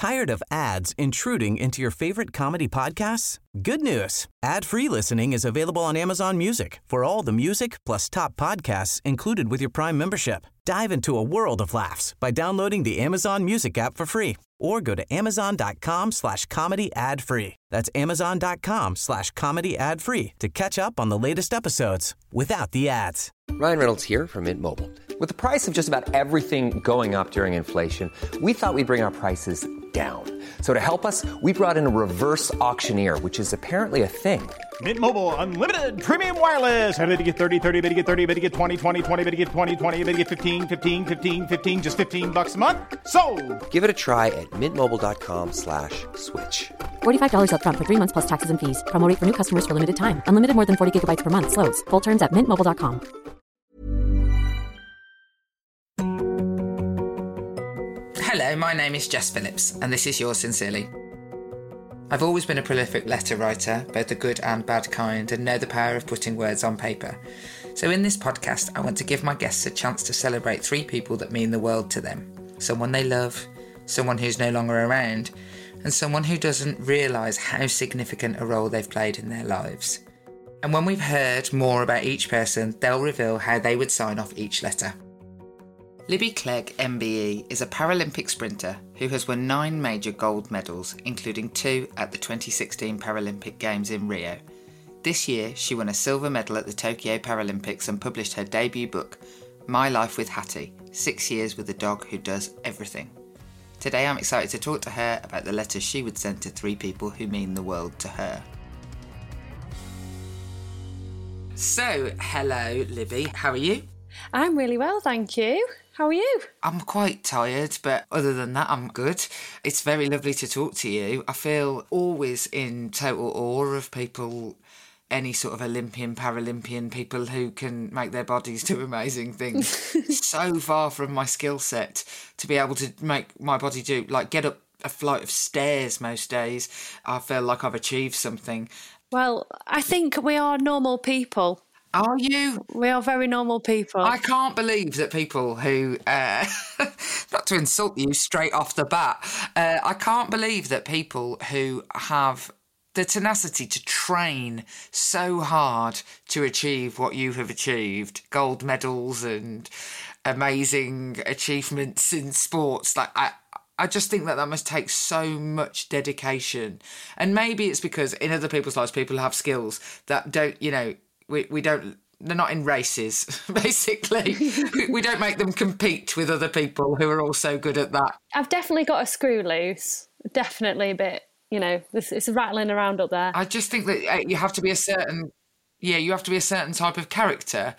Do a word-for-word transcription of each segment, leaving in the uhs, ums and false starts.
Tired of ads intruding into your favorite comedy podcasts? Good news. Ad-free listening is available on Amazon Music for all the music plus top podcasts included with your Prime membership. Dive into a world of laughs by downloading the Amazon Music app for free or go to amazon.com slash comedy ad free. That's amazon.com slash comedy ad free to catch up on the latest episodes without the ads. Ryan Reynolds here from Mint Mobile. With the price of just about everything going up during inflation, we thought we'd bring our prices down. So to help us, we brought in a reverse auctioneer, which is apparently a thing. Mint Mobile Unlimited Premium Wireless. How to get thirty, thirty, bit to get thirty, bit to get twenty, twenty, twenty, bit to get twenty, twenty, bit to get fifteen, fifteen, fifteen, fifteen, just fifteen bucks a month? Sold! Give it a try at mintmobile.com slash switch. forty-five dollars up front for three months plus taxes and fees. Promo rate for new customers for limited time. Unlimited more than forty gigabytes per month. Slows full terms at mint mobile dot com. Hello, my name is Jess Phillips, and this is yours sincerely. I've always been a prolific letter writer, both the good and bad kind, and know the power of putting words on paper. So in this podcast, I want to give my guests a chance to celebrate three people that mean the world to them. Someone they love, someone who's no longer around, and someone who doesn't realise how significant a role they've played in their lives. And when we've heard more about each person, they'll reveal how they would sign off each letter. Libby Clegg M B E is a Paralympic sprinter who has won nine major gold medals, including two at the twenty sixteen Paralympic Games in Rio. This year, she won a silver medal at the Tokyo Paralympics and published her debut book, My Life with Hattie, Six Years with a Dog Who Does Everything. Today I'm excited to talk to her about the letters she would send to three people who mean the world to her. So, hello Libby, how are you? I'm really well, thank you. How are you? I'm quite tired, but other than that, I'm good. It's very lovely to talk to you. I feel always in total awe of people, any sort of Olympian, Paralympian people who can make their bodies do amazing things. So far from my skill set to be able to make my body do, like, get up a flight of stairs most days. I feel like I've achieved something. Well, I think we are normal people. Are you? We are very normal people. I can't believe that people who, uh, not to insult you straight off the bat, uh, I can't believe that people who have the tenacity to train so hard to achieve what you have achieved, gold medals and amazing achievements in sports, like I, I just think that that must take so much dedication. And maybe it's because in other people's lives, people have skills that don't, you know, We we don't, they're not in races, basically. We don't make them compete with other people who are also good at that. I've definitely got a screw loose. Definitely a bit, you know, it's, it's rattling around up there. I just think that you have to be a certain, yeah, you have to be a certain type of character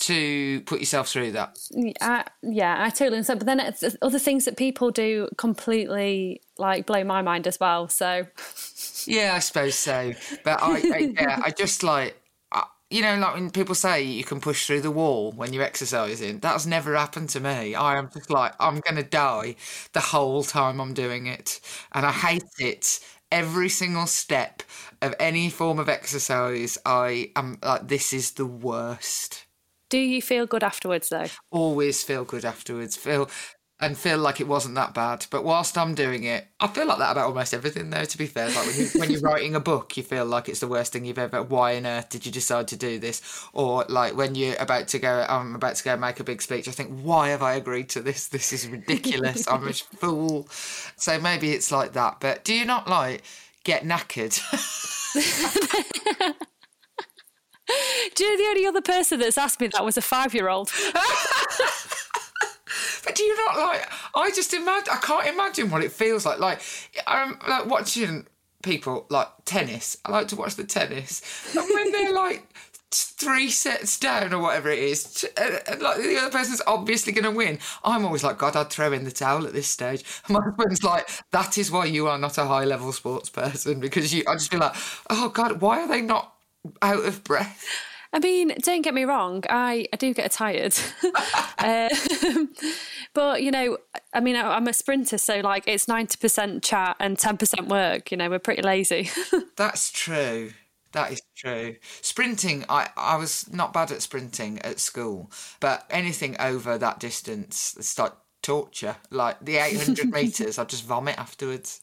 to put yourself through that. I, yeah, I totally understand. But then it's other things that people do completely, like, blow my mind as well, so. Yeah, I suppose so. But I, I yeah, I just like, you know, like when people say you can push through the wall when you're exercising, that's never happened to me. I am just like, I'm going to die the whole time I'm doing it. And I hate it. Every single step of any form of exercise, I am like, this is the worst. Do you feel good afterwards, though? Always feel good afterwards. Feel... And feel like it wasn't that bad. But whilst I'm doing it, I feel like that about almost everything, though, to be fair. Like when, you, when you're writing a book, you feel like it's the worst thing you've ever... Why on earth did you decide to do this? Or like when you're about to go, I'm about to go make a big speech, I think, why have I agreed to this? This is ridiculous. I'm a fool. So maybe it's like that. But do you not, like, get knackered? Do you know the only other person that's asked me that was a five-year-old? But do you not like? I just imagine. I can't imagine what it feels like. Like I'm like watching people like tennis. I like to watch the tennis, and when they're like three sets down or whatever it is, and, and like the other person's obviously going to win, I'm always like, God, I'd throw in the towel at this stage. And my husband's like, that is why you are not a high level sports person, because you. I just feel like, oh God, why are they not out of breath? I mean, don't get me wrong, I, I do get tired. uh, but, you know, I mean, I, I'm a sprinter, so, like, it's ninety percent chat and ten percent work. You know, we're pretty lazy. That's true. That is true. Sprinting, I, I was not bad at sprinting at school, but anything over that distance, it's like torture. Like the eight hundred metres, I'd just vomit afterwards.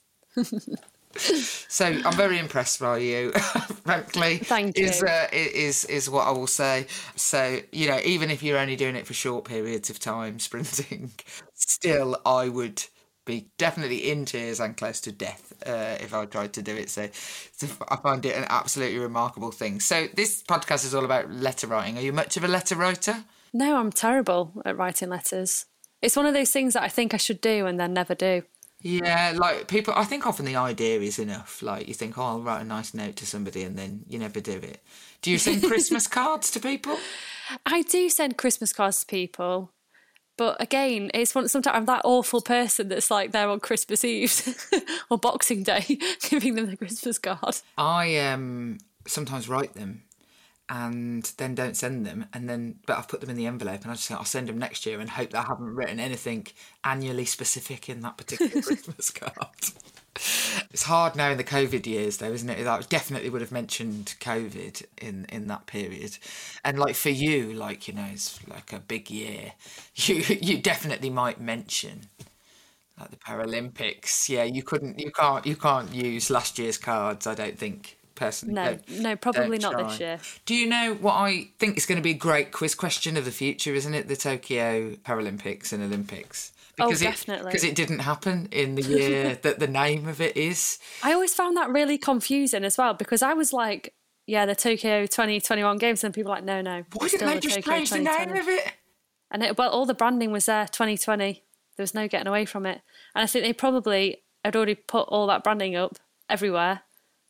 So I'm very impressed by you, frankly. Thank you. Is, uh, is, is what I will say. So, you know, even if you're only doing it for short periods of time, sprinting, still I would be definitely in tears and close to death uh, if I tried to do it. So, so I find it an absolutely remarkable thing. So this podcast is all about letter writing. Are you much of a letter writer? No, I'm terrible at writing letters. It's one of those things that I think I should do and then never do. Yeah, like people, I think often the idea is enough. Like you think, oh, I'll write a nice note to somebody and then you never do it. Do you send Christmas cards to people? I do send Christmas cards to people. But again, it's one, sometimes I'm that awful person that's like there on Christmas Eve or Boxing Day giving them the Christmas card. I um, sometimes write them and then don't send them, and then but I've put them in the envelope and I just think I'll send them next year and hope that I haven't written anything annually specific in that particular Christmas card. It's hard now in the COVID years though, isn't it? That definitely would have mentioned COVID in, in that period. And like for you, like, you know, it's like a big year. You you definitely might mention like the Paralympics. Yeah, you couldn't you can't you can't use last year's cards, I don't think. Personally, no, don't, no, probably not try. this year. Do you know what I think is going to be a great quiz question of the future, isn't it? The Tokyo Paralympics and Olympics. Because oh, it, definitely. Because it didn't happen in the year that the name of it is. I always found that really confusing as well, because I was like, yeah, the Tokyo twenty twenty-one games, and people were like, no, no. Why didn't they the just Tokyo change the name of it? And it, well, all the branding was there, twenty twenty. There was no getting away from it. And I think they probably had already put all that branding up everywhere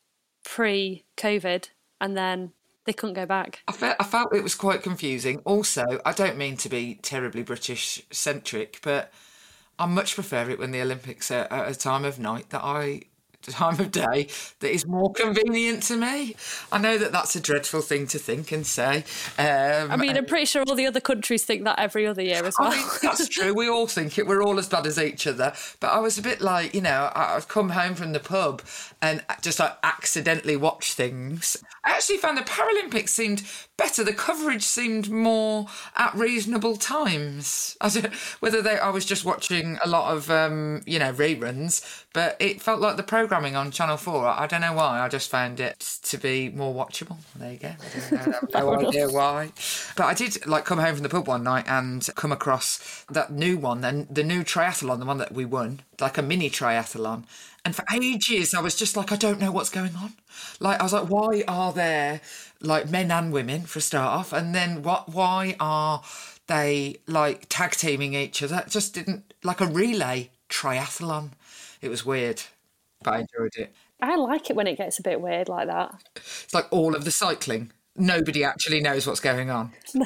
pre-COVID, and then they couldn't go back. I felt, I felt it was quite confusing. Also, I don't mean to be terribly British-centric, but I much prefer it when the Olympics are at a time of night that I... time of day that is more convenient to me. I know that that's a dreadful thing to think and say. Um, I mean, I'm pretty sure all the other countries think that every other year as well. I mean, that's true. We all think it. We're all as bad as each other. But I was a bit like, you know, I've come home from the pub and just like accidentally watch things. I actually found the Paralympics seemed better. The coverage seemed more at reasonable times. I don't, whether they, I was just watching a lot of, um, you know, reruns, but it felt like the programming on Channel four, I don't know why, I just found it to be more watchable. There you go. I don't know, I have no idea why. But I did like come home from the pub one night and come across that new one, then the new triathlon, the one that we won, like a mini triathlon. And for ages, I was just like, I don't know what's going on. Like, I was like, why are there, like, men and women, for a start off? And then what? why are they, like, tag teaming each other? It just didn't, like a relay triathlon. It was weird, but I enjoyed it. I like it when it gets a bit weird like that. It's like all of the cycling. Nobody actually knows what's going on. No.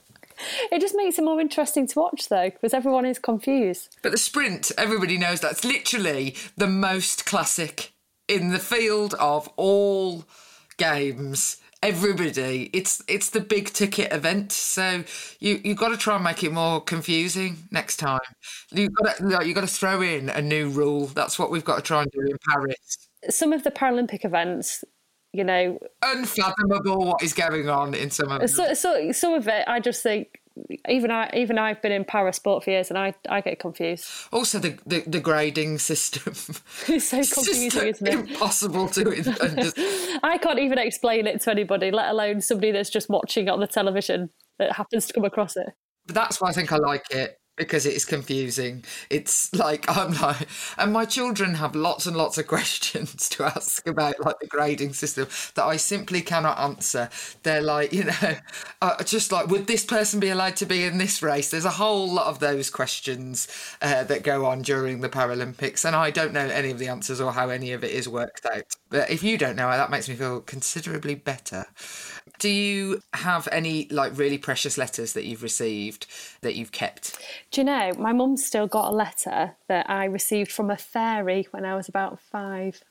It just makes it more interesting to watch, though, because everyone is confused. But the sprint, everybody knows that's literally the most classic in the field of all games. Everybody, it's it's the big ticket event, so you you've got to try and make it more confusing next time. You've got to like, you've got to throw in a new rule. That's what we've got to try and do in Paris. Some of the Paralympic events, you know, unfathomable what is going on in some of them. So, so, some of it, I just think, even I, even I've been in para sport for years, and I, I get confused. Also, the the, the grading system. It's so confusing, isn't it? Impossible to understand. I can't even explain it to anybody, let alone somebody that's just watching it on the television that happens to come across it. But that's why I think I like it. Because it is confusing. It's like, I'm like, and my children have lots and lots of questions to ask about like the grading system that I simply cannot answer. They're like, you know, uh, just like, would this person be allowed to be in this race? There's a whole lot of those questions uh, that go on during the Paralympics, and I don't know any of the answers or how any of it is worked out. But if you don't know, that makes me feel considerably better. Do you have any like really precious letters that you've received that you've kept? Do you know, my mum's still got a letter that I received from a fairy when I was about five.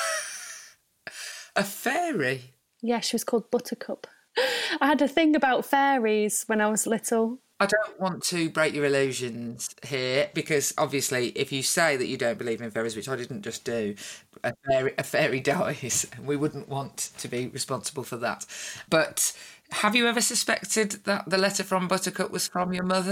A fairy? Yeah, she was called Buttercup. I had a thing about fairies when I was little. I don't want to break your illusions here, because obviously if you say that you don't believe in fairies, which I didn't just do, a fairy, a fairy dies, and we wouldn't want to be responsible for that. But have you ever suspected that the letter from Buttercup was from your mother?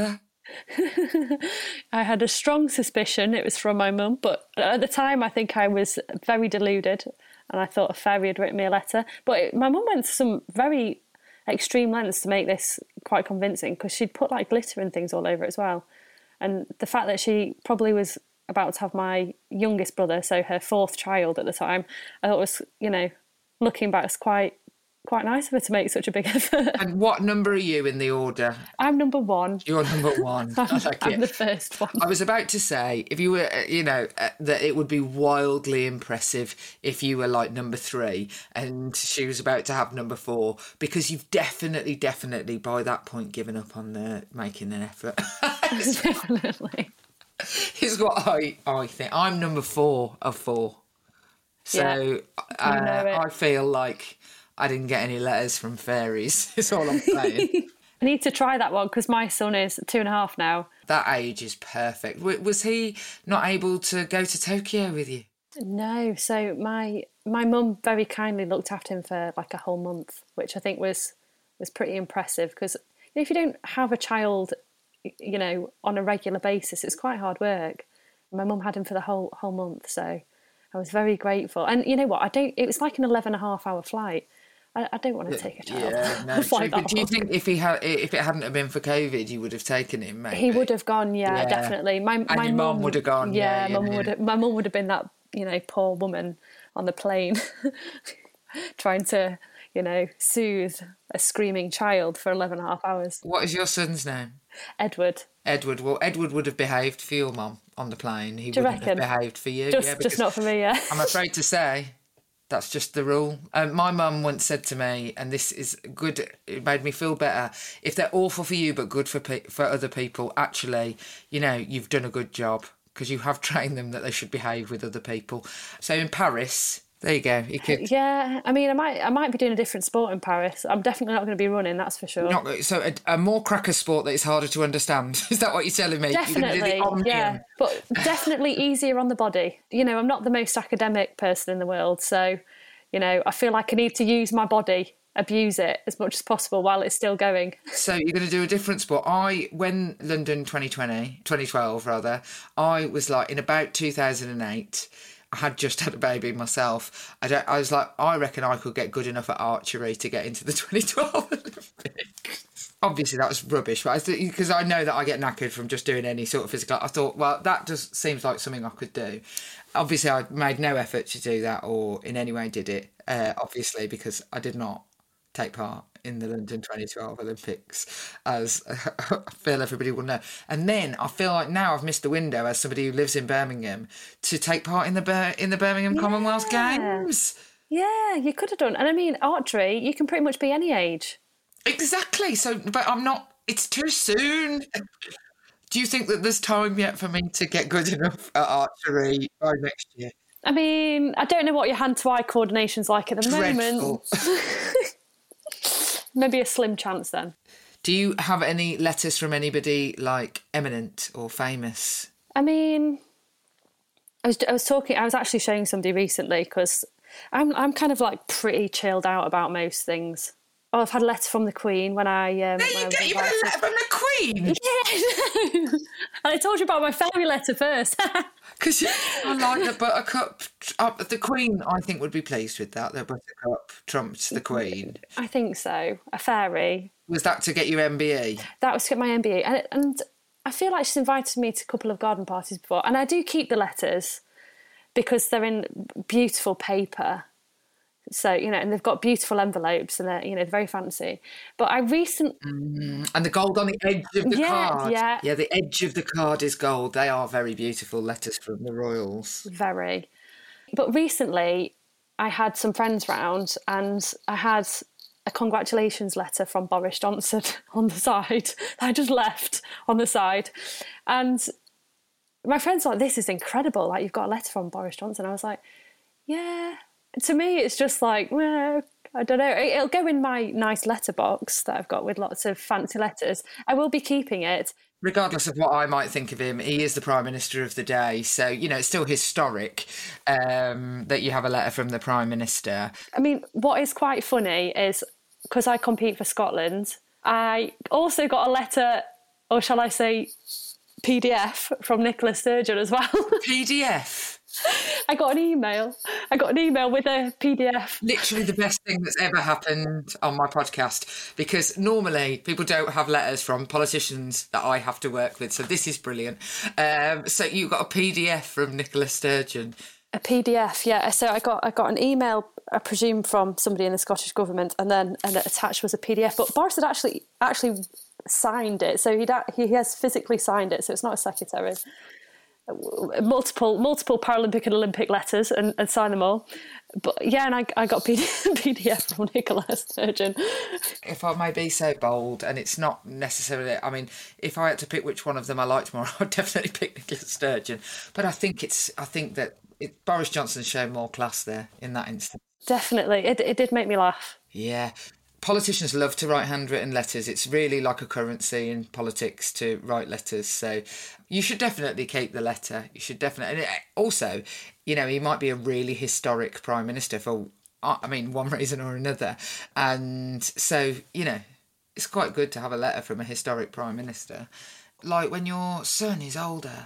I had a strong suspicion it was from my mum, but at the time I think I was very deluded and I thought a fairy had written me a letter. But it, my mum went to some very extreme lengths to make this quite convincing, because she'd put like glitter and things all over it as well. And the fact that she probably was about to have my youngest brother, so her fourth child at the time, I thought was, you know, looking back, it's quite quite nice of her to make such a big effort. And what number are you in the order? I'm number one. You're number one. I'm, I like I'm it. the first one. I was about to say, if you were, uh, you know, uh, that it would be wildly impressive if you were like number three and she was about to have number four, because you've definitely, definitely by that point given up on the making an effort. Definitely. Is what I, I think. I'm number four of four. So Yeah, uh, you know it. I feel like I didn't get any letters from fairies. Is all I'm saying. I need to try that one because my son is two and a half now. That age is perfect. W- was he not able to go to Tokyo with you? No, so my my mum very kindly looked after him for like a whole month, which I think was was pretty impressive, because if you don't have a child, you know, on a regular basis, it's quite hard work. My mum had him for the whole whole month, so I was very grateful. And you know what? I don't. It was like an eleven and a half hour flight. I, I don't want to take a child. Yeah, no. Fly But that do you long. think if he had, if it hadn't have been for COVID, you would have taken him? Maybe He would have gone, yeah, Yeah. definitely. My And my your mum would have gone, yeah, Yeah, mum yeah, would yeah. have, my mum would have been that, you know, poor woman on the plane, trying to, you know, soothe a screaming child for eleven and a half hours. What is your son's name? Edward, Edward. Well, Edward would have behaved for your mum on the plane. He Do you wouldn't reckon? have behaved for you. just yeah, just because not for me, yeah. I'm afraid to say that's just the rule. Um, my mum once said to me, and this is good, it made me feel better, if they're awful for you but good for pe- for other people, actually, you know, you've done a good job, because you have trained them that they should behave with other people. So in Paris, there you go. You could Yeah, I mean, I might I might be doing a different sport in Paris. I'm definitely not going to be running, that's for sure. not so a, a more cracker sport that is harder to understand. Is that what you're telling me? You're gonna do Definitely, the Omnium. yeah, but definitely easier on the body. You know, I'm not the most academic person in the world, so, you know, I feel like I need to use my body, abuse it as much as possible while it's still going. So you're going to do a different sport. I, when London twenty twenty, twenty twelve rather, I was like, in about two thousand eight, I had just had a baby myself. I, don't, I was like, I reckon I could get good enough at archery to get into the twenty twelve Olympics. Obviously, that was rubbish, but because I, I know that I get knackered from just doing any sort of physical. I thought, well, that just seems like something I could do. Obviously, I made no effort to do that or in any way did it, uh, obviously, because I did not take part in the London twenty twelve Olympics, as I feel everybody will know. And then I feel like now I've missed the window as somebody who lives in Birmingham to take part in the Bir- in the Birmingham Commonwealth Yeah. Games. Yeah, you could have done. And I mean, archery, you can pretty much be any age. Exactly. So, but I'm not. It's too soon. Do you think that there's time yet for me to get good enough at archery by next year? I mean, I don't know what your hand-to-eye coordination's like at the Dreadful. moment. Maybe a slim chance then. Do you have any letters from anybody like eminent or famous? I mean, I was, I was talking, I was actually showing somebody recently, because I'm, I'm kind of like pretty chilled out about most things. Oh, I've had a letter from the Queen when I... Um, There when I you was go, you got a invited. letter from the Queen! Yeah, and I told you about my fairy letter first. Because I like the Buttercup. Uh, the Queen, I think, would be pleased with that. The Buttercup trumped the Queen. I think so. A fairy. Was that to get your M B E? That was to get my M B A. And, and I feel like she's invited me to a couple of garden parties before. And I do keep the letters because they're in beautiful paper. So, you know, and they've got beautiful envelopes and they're, you know, they're very fancy. But I recently... Mm, and the gold on the edge of the Yeah, card. yeah. Yeah, the edge of the card is gold. They are very beautiful letters from the royals. Very. But recently I had some friends round and I had a congratulations letter from Boris Johnson on the side. I just left on the side. And my friends were like, this is incredible. Like, you've got a letter from Boris Johnson. I was like, yeah. To me, it's just like, well, I don't know. It'll go in my nice letterbox that I've got with lots of fancy letters. I will be keeping it. Regardless of what I might think of him, he is the Prime Minister of the day. So, you know, it's still historic um, that you have a letter from the Prime Minister. I mean, what is quite funny is, because I compete for Scotland, I also got a letter Or shall I say P D F from Nicola Sturgeon as well? P D F? I got an email. I got an email with a P D F. Literally the best thing that's ever happened on my podcast, because normally people don't have letters from politicians that I have to work with. So this is brilliant. Um, so you got a P D F from Nicola Sturgeon. A P D F, yeah. So I got I got an email, I presume, from somebody in the Scottish Government, and then and attached was a P D F. But Boris had actually actually signed it, so he he has physically signed it. So it's not a secretary. Multiple multiple Paralympic and Olympic letters and, and sign them all. But yeah, and I, I got P D F from Nicola Sturgeon. If I may be so bold, and it's not necessarily, I mean, if I had to pick which one of them I liked more, I'd definitely pick Nicola Sturgeon. But I think it's, I think that it, Boris Johnson's shown more class there in that instance. Definitely, it it did make me laugh. Yeah. Politicians love to write handwritten letters. It's really like a currency in politics to write letters. So you should definitely keep the letter. You should definitely. And also, you know, he might be a really historic prime minister for, I mean, one reason or another. And so, you know, it's quite good to have a letter from a historic prime minister. Like when your son is older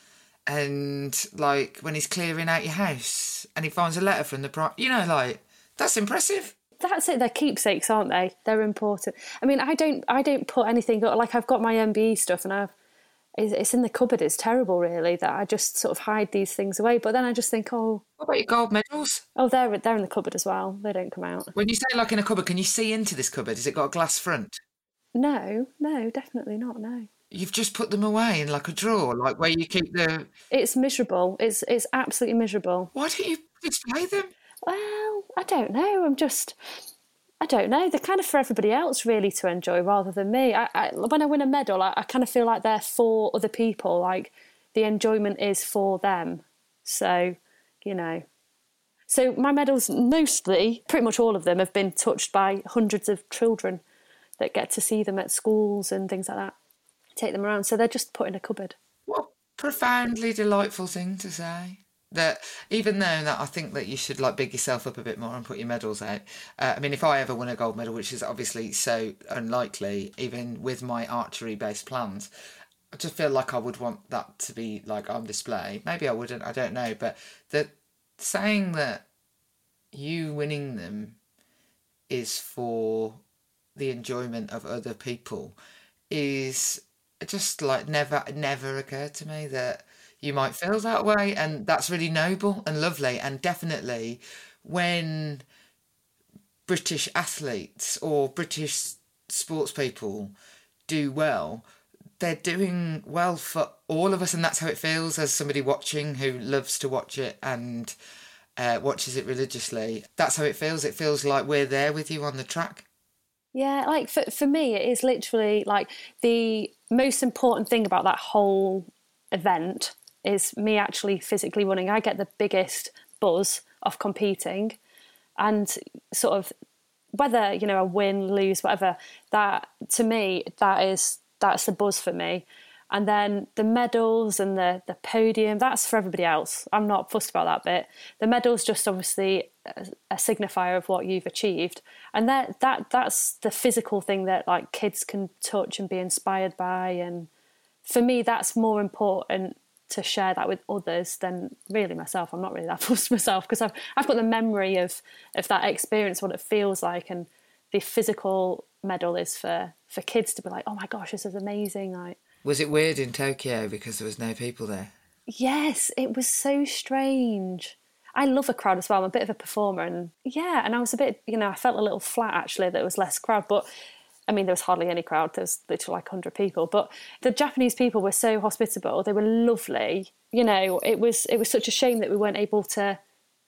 and like when he's clearing out your house and he finds a letter from the prime, you know, like that's impressive. That's it. They're keepsakes, aren't they? They're important. I mean, I don't, I don't put anything like I've got my M B E stuff, and I've, it's in the cupboard. It's terrible, really, that I just sort of hide these things away. But then I just think, oh, what about your gold medals? Oh, they're they're in the cupboard as well. They don't come out. When you say like in a cupboard, can you see into this cupboard? Has it got a glass front? No, no, definitely not. No. You've just put them away in like a drawer, like where you keep the. It's miserable. It's it's absolutely miserable. Why don't you display them? Well, I don't know. I'm just, I don't know. They're kind of for everybody else really to enjoy rather than me. I, I, when I win a medal, I, I kind of feel like they're for other people. Like the enjoyment is for them. So, you know. So my medals, mostly, pretty much all of them, have been touched by hundreds of children that get to see them at schools and things like that. Take them around. So they're just put in a cupboard. What a profoundly delightful thing to say. That even though that I think that you should like big yourself up a bit more and put your medals out. Uh, I mean, if I ever win a gold medal, which is obviously so unlikely, even with my archery-based plans, I just feel like I would want that to be like on display. Maybe I wouldn't, I don't know. But the saying that you winning them is for the enjoyment of other people is just like never, never occurred to me that you might feel that way, and that's really noble and lovely. And definitely when British athletes or British sports people do well, they're doing well for all of us, and that's how it feels as somebody watching who loves to watch it and uh, watches it religiously. That's how it feels. It feels like we're there with you on the track. Yeah, like for, for me, it is literally like the most important thing about that whole event is me actually physically winning. I get the biggest buzz of competing, and sort of whether, you know, I win, lose, whatever, that to me, that is, that's the buzz for me. And then the medals and the, the podium, that's for everybody else. I'm not fussed about that bit. The medal's just obviously a, a signifier of what you've achieved. And that that that's the physical thing that like kids can touch and be inspired by. And for me, that's more important to share that with others than really myself. I'm not really that fussed myself because I've I've got the memory of of that experience, what it feels like, and the physical medal is for for kids to be like, oh my gosh, this is amazing. Like, was it weird in Tokyo because there was no people there? Yes, it was so strange. I love a crowd as well. I'm a bit of a performer, and yeah, and I was a bit, you know, I felt a little flat actually that there was less crowd, but I mean, there was hardly any crowd. There was literally like one hundred people. But the Japanese people were so hospitable. They were lovely. You know, it was it was such a shame that we weren't able to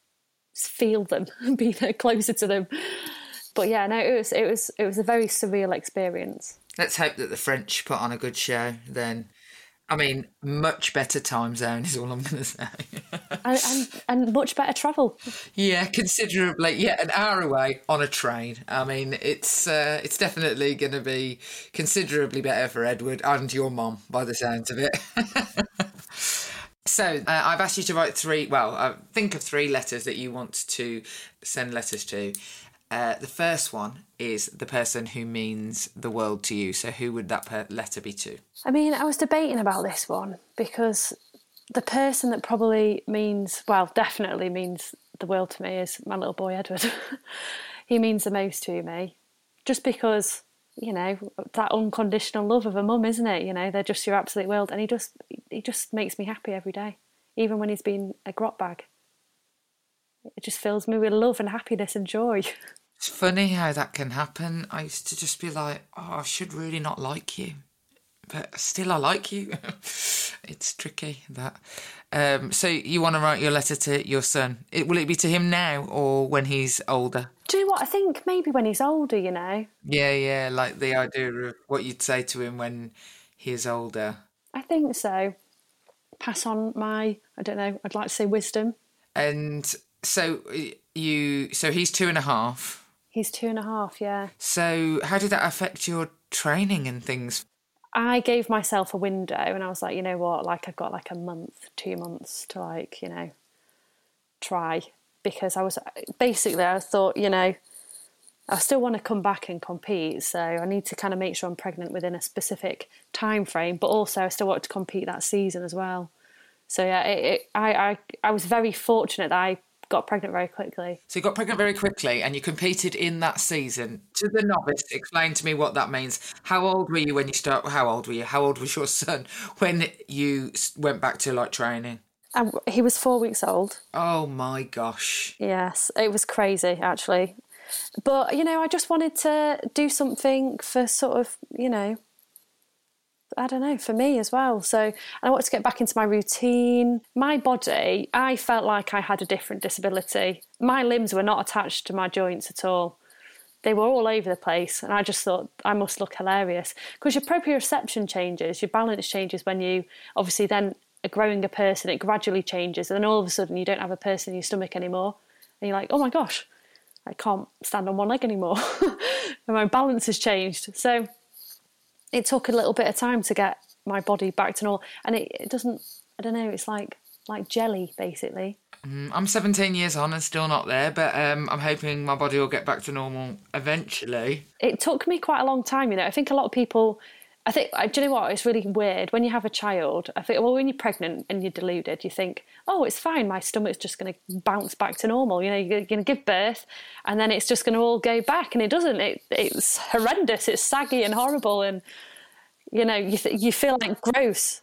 feel them and be there closer to them. But yeah, no, it was it was it was a very surreal experience. Let's hope that the French put on a good show then. I mean, much better time zone is all I'm going to say. and, and, and much better travel. Yeah, considerably. Yeah, an hour away on a train. I mean, it's uh, it's definitely going to be considerably better for Edward and your mum, by the sounds of it. So uh, I've asked you to write three, well, uh, think of three letters that you want to send letters to. Uh, the first one is the person who means the world to you. So who would that per- letter be to? I mean, I was debating about this one because the person that probably means, well, definitely means the world to me is my little boy Edward. He means the most to me. Just because, you know, that unconditional love of a mum, isn't it? You know, they're just your absolute world. And he just he just makes me happy every day, even when he's been a grot bag. It just fills me with love and happiness and joy. It's funny how that can happen. I used to just be like, oh, I should really not like you. But still I like you. It's tricky, that. Um, so you want to write your letter to your son. It, will it be to him now or when he's older? Do you know what? I think maybe when he's older, you know. Yeah, yeah, like the idea of what you'd say to him when he is older. I think so. Pass on my, I don't know, I'd like to say wisdom. And so you, so he's two and a half. He's two and a half, yeah. So how did that affect your training and things? I gave myself a window and I was like, you know what, like I've got like a month, two months to like, you know, try. Because I was, basically I thought, you know, I still want to come back and compete. So I need to kind of make sure I'm pregnant within a specific time frame. But also I still want to compete that season as well. So yeah, it, it, I, I, I was very fortunate that I got pregnant very quickly. So you got pregnant very quickly and you competed in that season. To the novice, explain to me what that means. How old were you when you start? How old were you? How old was your son when you went back to like training? Um, he was four weeks old. Oh my gosh. Yes, it was crazy actually. But, you know, I just wanted to do something for sort of, you know, I don't know, for me as well. So I wanted to get back into my routine. My body, I felt like I had a different disability. My limbs were not attached to my joints at all. They were all over the place. And I just thought I must look hilarious. Because your proprioception changes, your balance changes when you obviously then are growing a person. It gradually changes. And then all of a sudden you don't have a person in your stomach anymore. And you're like, oh my gosh, I can't stand on one leg anymore. And my balance has changed. So it took a little bit of time to get my body back to normal. And it, it doesn't, I don't know, it's like like jelly, basically. Mm, I'm seventeen years on and still not there, but um, I'm hoping my body will get back to normal eventually. It took me quite a long time, you know. I think a lot of people, I think, do you know what, it's really weird. When you have a child, I think, well, when you're pregnant and you're deluded, you think, oh, it's fine, my stomach's just going to bounce back to normal. You know, you're going to give birth and then it's just going to all go back. And it doesn't. It, it's horrendous. It's saggy and horrible. And, you know, you, th- you feel like gross.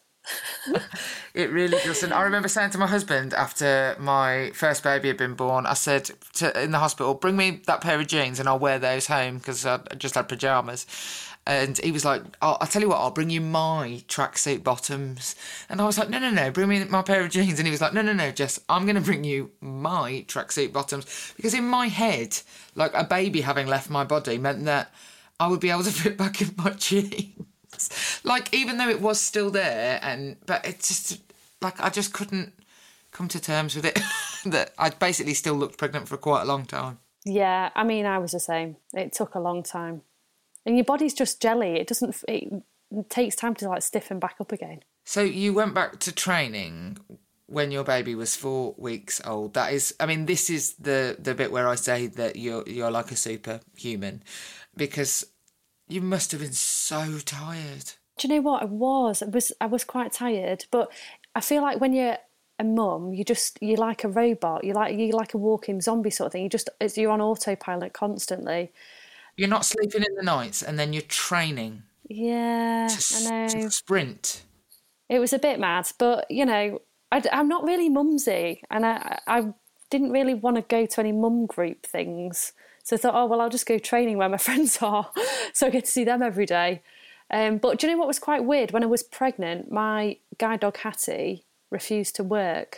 It really doesn't. I remember saying to my husband after my first baby had been born, I said to, in the hospital, bring me that pair of jeans and I'll wear those home because I just had pyjamas. And he was like, I'll, I'll tell you what, I'll bring you my tracksuit bottoms. And I was like, no, no, no, bring me my pair of jeans. And he was like, no, no, no, Jess, I'm going to bring you my tracksuit bottoms. Because in my head, like a baby having left my body meant that I would be able to fit back in my jeans. Like, even though it was still there, and but it's just, like, I just couldn't come to terms with it. That I basically still looked pregnant for quite a long time. Yeah, I mean, I was the same. It took a long time. And your body's just jelly. It doesn't, it takes time to, like, stiffen back up again. So you went back to training when your baby was four weeks old. That is, I mean, this is the, the bit where I say that you're you're like a superhuman, because you must have been so tired. Do you know what? I was. I was I was quite tired, but I feel like when you're a mum, you just you're like a robot. You're like you're like a walking zombie sort of thing. You just it's, you're on autopilot constantly. You're not sleeping in the nights, and then you're training. Yeah, to, I know. To sprint. It was a bit mad, but you know, I, I'm not really mumsy, and I I didn't really want to go to any mum group things. So I thought, oh, well, I'll just go training where my friends are. So I get to see them every day. Um, but do you know what was quite weird? When I was pregnant, my guide dog Hattie refused to work.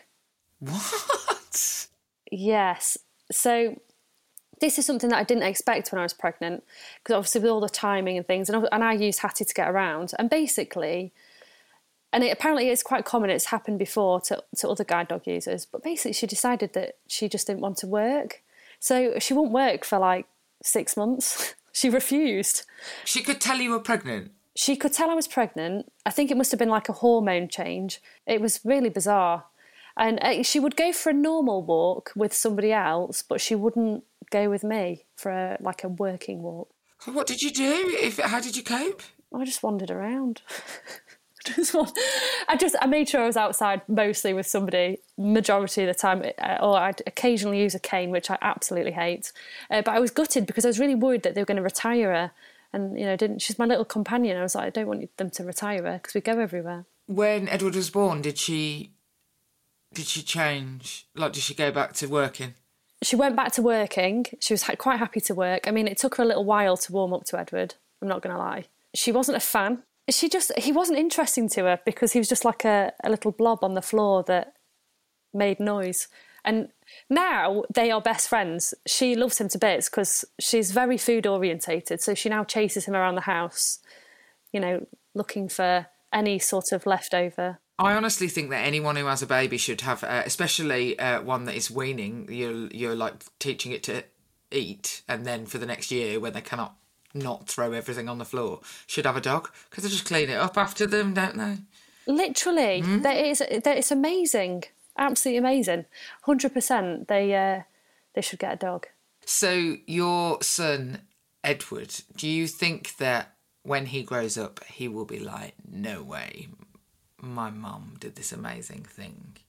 What? Yes. So this is something that I didn't expect when I was pregnant, because obviously with all the timing and things, and, and I used Hattie to get around. And basically, and it apparently is quite common, it's happened before to, to other guide dog users, but basically she decided that she just didn't want to work. So she wouldn't work for like six months. She refused. She could tell you were pregnant? She could tell I was pregnant. I think it must have been like a hormone change. It was really bizarre. And uh, she would go for a normal walk with somebody else, but she wouldn't go with me for a, like a working walk. So what did you do? If How did you cope? I just wandered around. just want, I just I made sure I was outside mostly with somebody majority of the time, or I'd occasionally use a cane, which I absolutely hate. Uh, but I was gutted because I was really worried that they were going to retire her, and you know, didn't she's my little companion. I was like, I don't want them to retire her because we go everywhere. When Edward was born, did she did she change? Like, did she go back to working? She went back to working. She was quite happy to work. I mean, it took her a little while to warm up to Edward. I'm not going to lie. She wasn't a fan. She just, he wasn't interesting to her because he was just like a, a little blob on the floor that made noise. And now they are best friends. She loves him to bits because she's very food orientated. So she now chases him around the house, you know, looking for any sort of leftover. I honestly think that anyone who has a baby should have, uh, especially uh, one that is weaning, you're, you're like teaching it to eat, and then for the next year when they cannot not throw everything on the floor, should have a dog, because they just clean it up after them, don't they? Literally. Mm. That is, that it's amazing. Absolutely amazing. one hundred percent they, uh, they should get a dog. So your son, Edward, do you think that when he grows up, he will be like, no way, my mum did this amazing thing?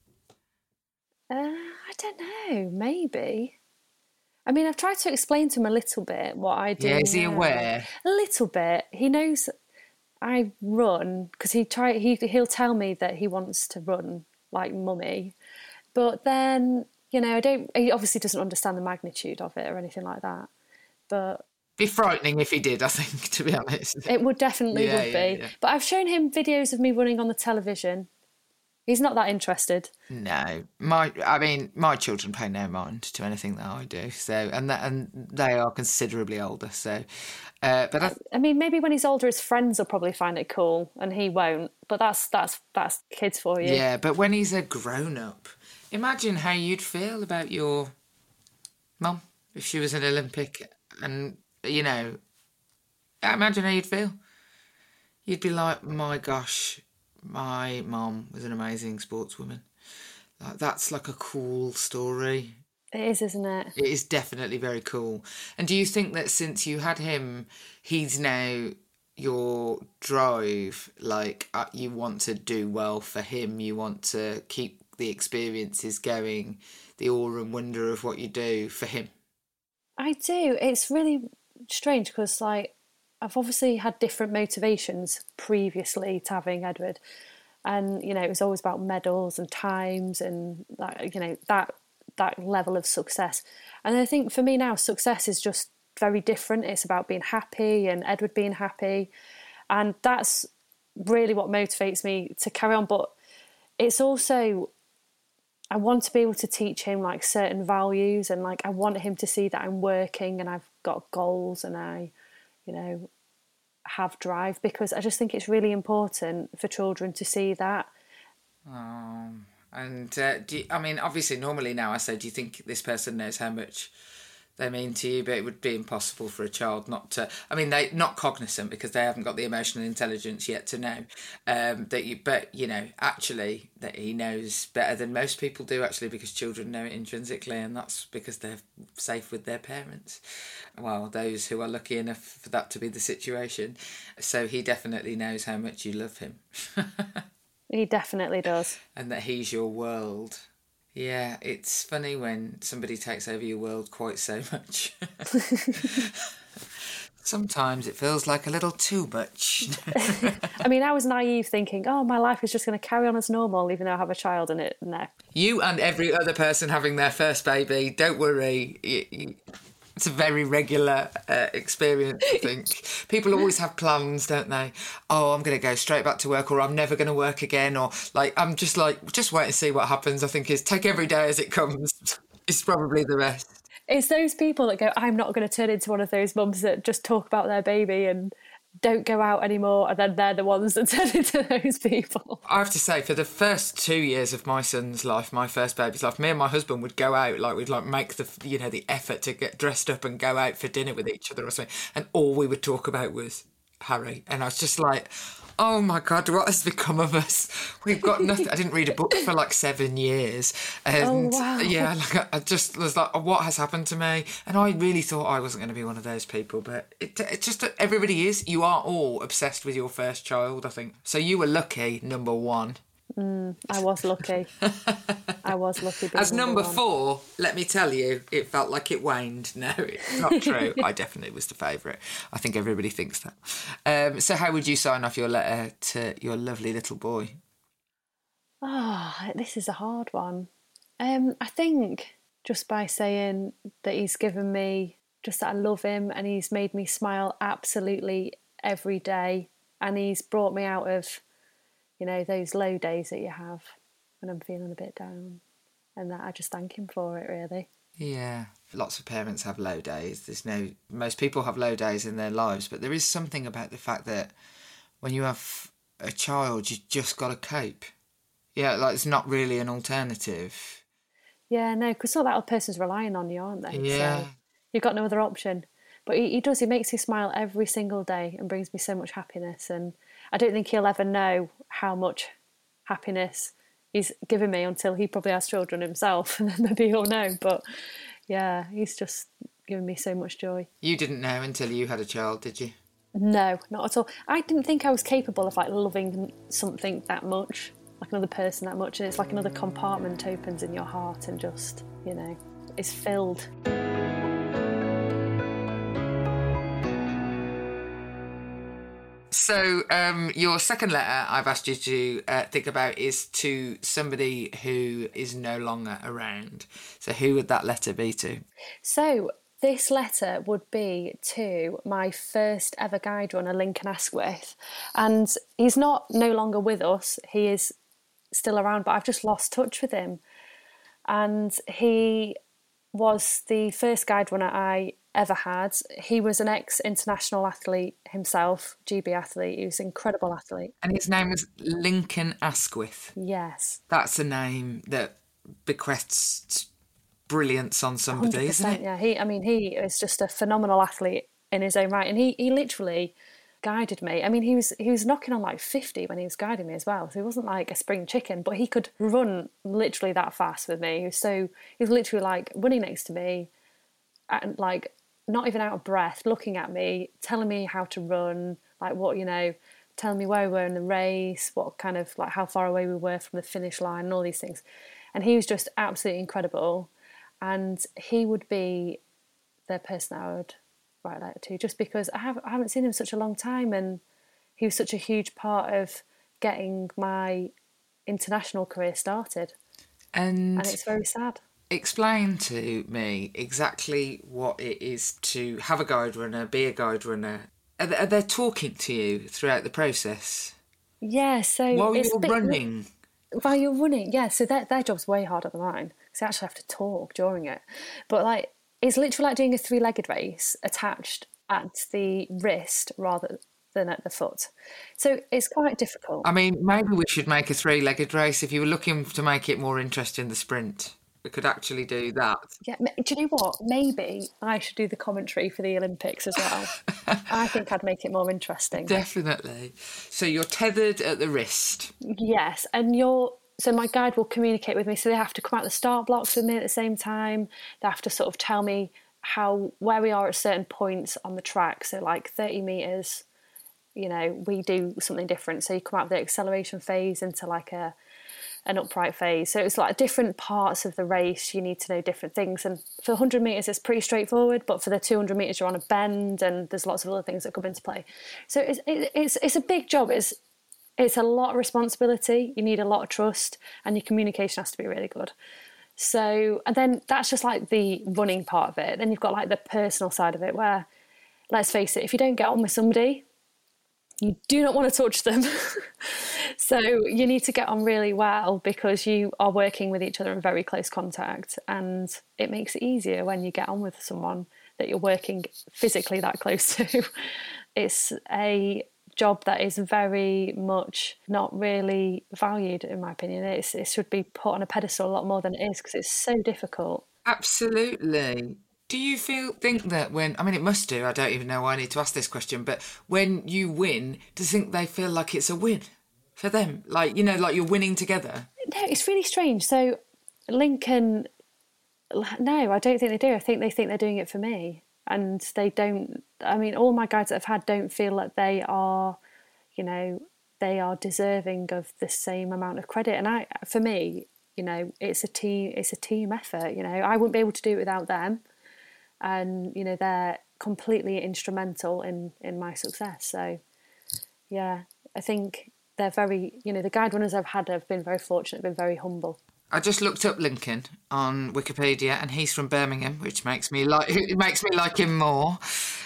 Uh, I don't know, maybe. I mean, I've tried to explain to him a little bit what I do. Yeah, is he now. aware? A little bit. He knows I run because he try he he'll tell me that he wants to run like mummy, but then you know I don't. He obviously doesn't understand the magnitude of it or anything like that. But be frightening if he did, I think, to be honest. It would definitely yeah, would yeah, be. Yeah. But I've shown him videos of me running on the television. He's not that interested. No, my I mean, my children pay no mind to anything that I do. So, and that, and they are considerably older. So, uh, but I, I mean, maybe when he's older, his friends will probably find it cool, and he won't. But that's that's that's kids for you. Yeah, but when he's a grown up, imagine how you'd feel about your mum if she was an Olympic, and you know, imagine how you'd feel. You'd be like, my gosh. My mum was an amazing sportswoman. Like, that's like a cool story. It is, isn't it? It is definitely very cool. And do you think that since you had him, he's now your drive? Like, uh, you want to do well for him, you want to keep the experiences going, the awe and wonder of what you do for him? I do. It's really strange because, like, I've obviously had different motivations previously to having Edward. And, you know, it was always about medals and times and, like, you know, that that level of success. And I think for me now, success is just very different. It's about being happy and Edward being happy. And that's really what motivates me to carry on. But it's also, I want to be able to teach him, like, certain values. And, like, I want him to see that I'm working and I've got goals and I... you know, have drive, because I just think it's really important for children to see that. Um, and uh, do you, I mean, obviously, normally now I say, do you think this person knows how much they mean to you? But it would be impossible for a child not to. I mean, they not cognizant because they haven't got the emotional intelligence yet to know um, that you. But you know, actually, that he knows better than most people do. Actually, because children know it intrinsically, and that's because they're safe with their parents. Well, those who are lucky enough for that to be the situation. So he definitely knows how much you love him. He definitely does. And that he's your world. Yeah, it's funny when somebody takes over your world quite so much. Sometimes it feels like a little too much. I mean, I was naive thinking, oh, my life is just going to carry on as normal, even though I have a child in it. No. You and every other person having their first baby, don't worry. You, you, it's a very regular uh, experience, I think. People always have plans, don't they? Oh, I'm going to go straight back to work, or I'm never going to work again, or like, I'm just like, just wait and see what happens. I think is take every day as it comes. It's probably the best. It's those people that go, I'm not going to turn into one of those mums that just talk about their baby and don't go out anymore, and then they're the ones that turn into those people. I have to say, for the first two years of my son's life, my first baby's life, me and my husband would go out, like we'd like make the, you know, the effort to get dressed up and go out for dinner with each other or something, and all we would talk about was Harry. And I was just like, Oh my God, what has become of us? We've got nothing. I didn't read a book for like seven years. And Oh, wow. yeah, like I just was like, what has happened to me? And I really thought I wasn't going to be one of those people, but it, it's just that everybody is. You are all obsessed with your first child, I think. So you were lucky, number one. Mm, I was lucky. I was lucky. Being As number one. four, let me tell you, it felt like it waned. No, it's not true. I definitely was the favourite. I think everybody thinks that. Um, so how would you sign off your letter to your lovely little boy? Oh, this is a hard one. Um, I think just by saying that he's given me, just that I love him and he's made me smile absolutely every day, and he's brought me out of, you know, those low days that you have when I'm feeling a bit down, and that I just thank him for it, really. Yeah, lots of parents have low days. There's no, most people have low days in their lives, but there is something about the fact that when you have a child, you just got to cope. Yeah, like it's not really an alternative. Yeah, no, because all that other person's relying on you, aren't they? Yeah. So you've got no other option. But he, he does, he makes me smile every single day and brings me so much happiness. And I don't think he'll ever know how much happiness he's given me until he probably has children himself, and then maybe he'll know. But yeah, he's just given me so much joy. You didn't know until you had a child, did you? No, not at all. I didn't think I was capable of like loving something that much, like another person that much, and it's like another compartment opens in your heart and just, you know, is filled. So um, your second letter I've asked you to uh, think about is to somebody who is no longer around. So who would that letter be to? So this letter would be to my first ever guide runner, Lincoln Asquith. And he's not no longer with us. He is still around, but I've just lost touch with him. And he was the first guide runner I ever had. He was an ex-international athlete himself, G B athlete. He was an incredible athlete. And his name was Lincoln Asquith. Yes. That's a name that bequests brilliance on somebody, one hundred percent, isn't it? Yeah, he, I mean, he is just a phenomenal athlete in his own right. And he, he literally guided me. I mean, he was he was knocking on like fifty when he was guiding me as well. So he wasn't like a spring chicken, but he could run literally that fast with me. He was so, he was literally like running next to me and like not even out of breath, looking at me, telling me how to run, like what, you know, telling me where we were in the race, what kind of, like how far away we were from the finish line and all these things. And he was just absolutely incredible. And he would be the person I would write a letter to, just because I, have, I haven't seen him such a long time, and he was such a huge part of getting my international career started. And, and it's very sad. Explain to me exactly what it is to have a guide runner, be a guide runner. Are they, are they talking to you throughout the process? Yeah, so... While it's you're bit, running? While you're running, yeah. So their, their job's way harder than mine, because they actually have to talk during it. But, like, it's literally like doing a three-legged race attached at the wrist rather than at the foot. So it's quite difficult. I mean, maybe we should make a three-legged race. If you were looking to make it more interesting, the sprint, we could actually do that. Yeah, do you know what? Maybe I should do the commentary for the Olympics as well. I think I'd make it more interesting. Definitely. So you're tethered at the wrist. Yes, and you're... So my guide will communicate with me. So they have to come out the start blocks with me at the same time. They have to sort of tell me how where we are at certain points on the track. So like thirty metres, you know, we do something different. So you come out of the acceleration phase into like a an upright phase. So it's like different parts of the race, you need to know different things. And for one hundred metres, it's pretty straightforward. But for the two hundred metres, you're on a bend and there's lots of other things that come into play. So it's it, it's it's a big job. It's It's a lot of responsibility. You need a lot of trust, and your communication has to be really good. So, and then that's just like the running part of it. Then you've got like the personal side of it where, let's face it, if you don't get on with somebody, you do not want to touch them. So you need to get on really well because you are working with each other in very close contact, and it makes it easier when you get on with someone that you're working physically that close to. It's a job that is very much not really valued, in my opinion. It's, it should be put on a pedestal a lot more than it is because it's so difficult. Absolutely. Do you feel think that when, I mean, it must do, I don't even know why I need to ask this question, but when you win, do you think they feel like it's a win for them? Like, you know, like you're winning together? No, it's really strange. So Lincoln, no, I don't think they do. I think they think they're doing it for me. And they don't, I mean, all my guides that I've had don't feel like they are, you know, they are deserving of the same amount of credit. And I, for me, you know, it's a team, it's a team effort. You know, I wouldn't be able to do it without them. And, you know, they're completely instrumental in, in my success. So, yeah, I think they're very, you know, the guide runners I've had have been very fortunate, been very humble. I just looked up Lincoln on Wikipedia, and he's from Birmingham, which makes me like it makes me like him more.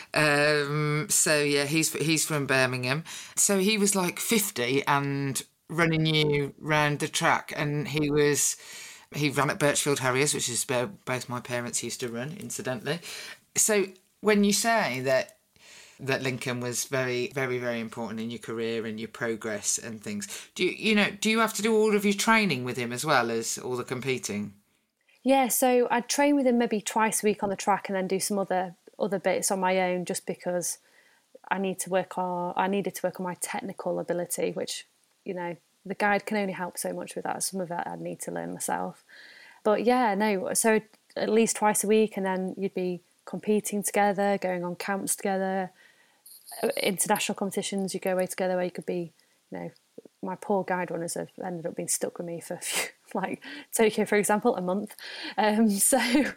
Um, so yeah, he's he's from Birmingham. So he was like fifty and running you round the track, and he was. He ran at Birchfield Harriers, which is where both my parents used to run, incidentally. So when you say that that Lincoln was very, very, very important in your career and your progress and things, do you, you know, do you have to do all of your training with him as well as all the competing? Yeah, so I'd train with him maybe twice a week on the track and then do some other other bits on my own, just because I need to work on. I needed to work on my technical ability, which, you know, the guide can only help so much with that. Some of it I'd need to learn myself. But yeah, no, so at least twice a week, and then you'd be competing together, going on camps together, international competitions, you go away together where you could be, you know, my poor guide runners have ended up being stuck with me for a few, like Tokyo, for example, a month. Um, so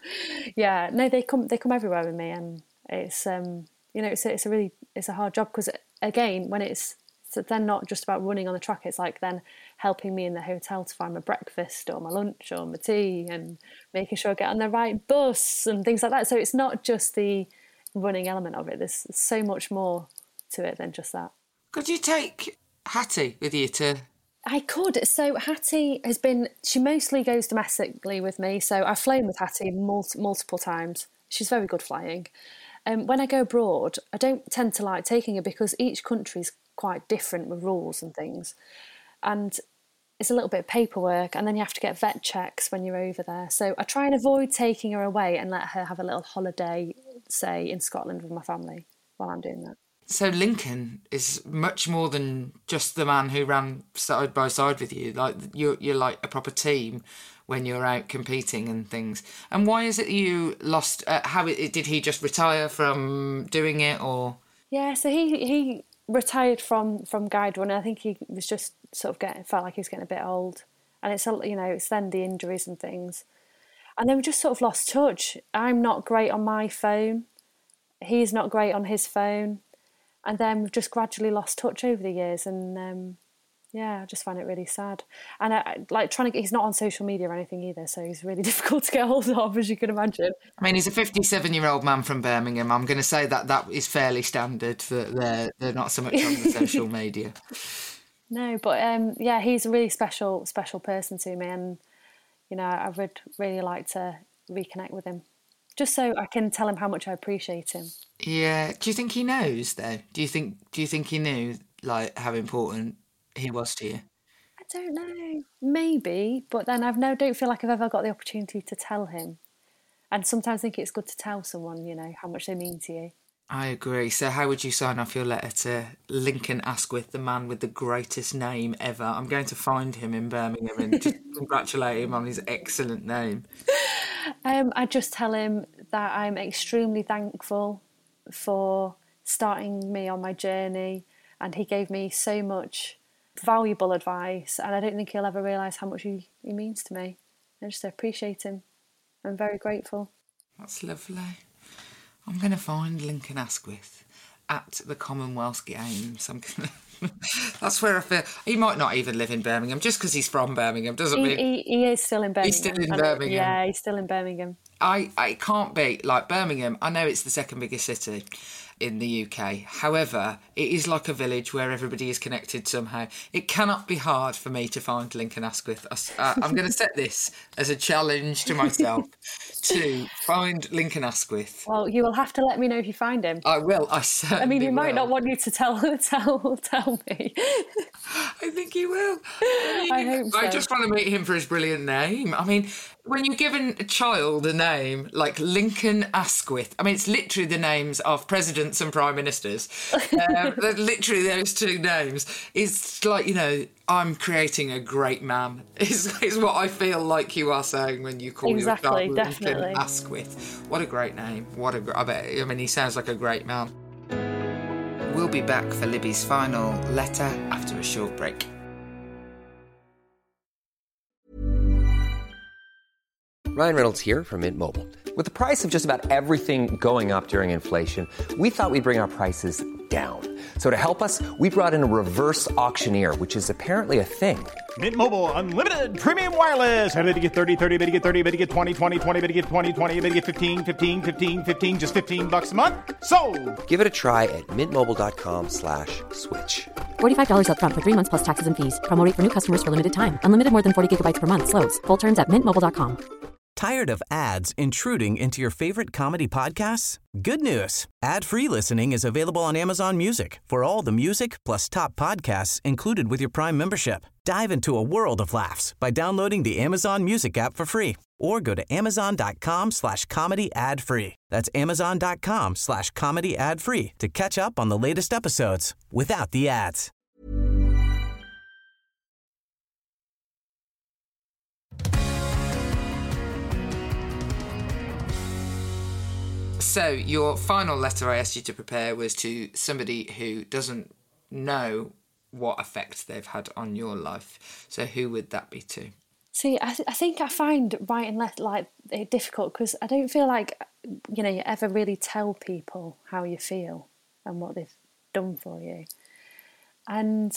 yeah, no, they come they come everywhere with me, and it's, um, you know, it's a, it's a really, it's a hard job, because again, when it's, so then not just about running on the track, it's like then helping me in the hotel to find my breakfast or my lunch or my tea, and making sure I get on the right bus and things like that. So it's not just the running element of it. There's so much more to it than just that. Could you take Hattie with you to... I could. So Hattie has been, she mostly goes domestically with me. So I've flown with Hattie mul- multiple times. She's very good flying. Um, when I go abroad, I don't tend to like taking her, because each country's quite different with rules and things, and it's a little bit of paperwork, and then you have to get vet checks when you're over there. So I try and avoid taking her away and let her have a little holiday, say in Scotland with my family, while I'm doing that. So Lincoln is much more than just the man who ran side by side with you. Like you're you're like a proper team when you're out competing and things. And why is it you lost? Uh, how it, did he just retire from doing it, or? Yeah, so he he. retired from from guide running. I think he was just sort of getting, felt like he was getting a bit old, and it's, you know, it's then the injuries and things, and then we just sort of lost touch. I'm not great on my phone, he's not great on his phone, and then we've just gradually lost touch over the years. And um, yeah, I just find it really sad. And I, like trying to get, he's not on social media or anything either, so he's really difficult to get hold of, as you can imagine. I mean, he's a fifty-seven-year-old man from Birmingham. I'm going to say that that is fairly standard, that they're, they're not so much on the social media. No, but um, yeah, he's a really special, special person to me, and, you know, I would really like to reconnect with him, just so I can tell him how much I appreciate him. Yeah. Do you think he knows, though? Do you think, do you think he knew, like, how important he was to you? I don't know, maybe, but then I've no don't feel like I've ever got the opportunity to tell him, and sometimes I think it's good to tell someone, you know, how much they mean to you. I agree. So how would you sign off your letter to Lincoln Asquith, the man with the greatest name ever? I'm going to find him in Birmingham and just congratulate him on his excellent name. um, I just tell him that I'm extremely thankful for starting me on my journey, and he gave me so much valuable advice, and I don't think he'll ever realise how much he, he means to me. I just appreciate him. I'm very grateful. That's lovely. I'm going to find Lincoln Asquith at the Commonwealth Games. I'm gonna... That's where I feel... He might not even live in Birmingham, just because he's from Birmingham, doesn't he, mean... He, he is still in Birmingham. He's still in Birmingham. Yeah, he's still in Birmingham. I, I can't be... Like, Birmingham, I know it's the second biggest city in the U K. However, it is like a village where everybody is connected somehow. It cannot be hard for me to find Lincoln Asquith. I, I'm going to set this as a challenge to myself to find Lincoln Asquith. Well, you will have to let me know if you find him. I will. I certainly I mean, he will. might not want you to tell tell tell me. I think he will. I, mean, I hope so. I just want to meet him for his brilliant name. I mean, when you're given a child a name like Lincoln Asquith, I mean, it's literally the names of presidents and prime ministers. Um, literally those two names. It's like, you know, I'm creating a great man, is, is what I feel like you are saying when you call exactly, your child definitely. Lincoln Asquith. What a great name. What a, I bet, I mean, he sounds like a great man. We'll be back for Libby's final letter after a short break. Ryan Reynolds here from Mint Mobile. With the price of just about everything going up during inflation, we thought we'd bring our prices down. So to help us, we brought in a reverse auctioneer, which is apparently a thing. Mint Mobile Unlimited Premium Wireless. How to get thirty, thirty, how to get thirty, how to get twenty, twenty, twenty, how to get twenty, twenty, how to get fifteen, fifteen, fifteen, fifteen, just fifteen bucks a month? Sold! Give it a try at mintmobile.com slash switch. forty-five dollars up front for three months plus taxes and fees. Promo rate for new customers for limited time. Unlimited more than forty gigabytes per month. Slows full terms at mint mobile dot com. Tired of ads intruding into your favorite comedy podcasts? Good news. Ad-free listening is available on Amazon Music for all the music plus top podcasts included with your Prime membership. Dive into a world of laughs by downloading the Amazon Music app for free or go to amazon.com slash comedy ad free. That's amazon.com slash comedy ad free to catch up on the latest episodes without the ads. So your final letter I asked you to prepare was to somebody who doesn't know what effect they've had on your life. So who would that be to? See, I, th- I think I find writing let- like it difficult because I don't feel like, you know, you ever really tell people how you feel and what they've done for you. And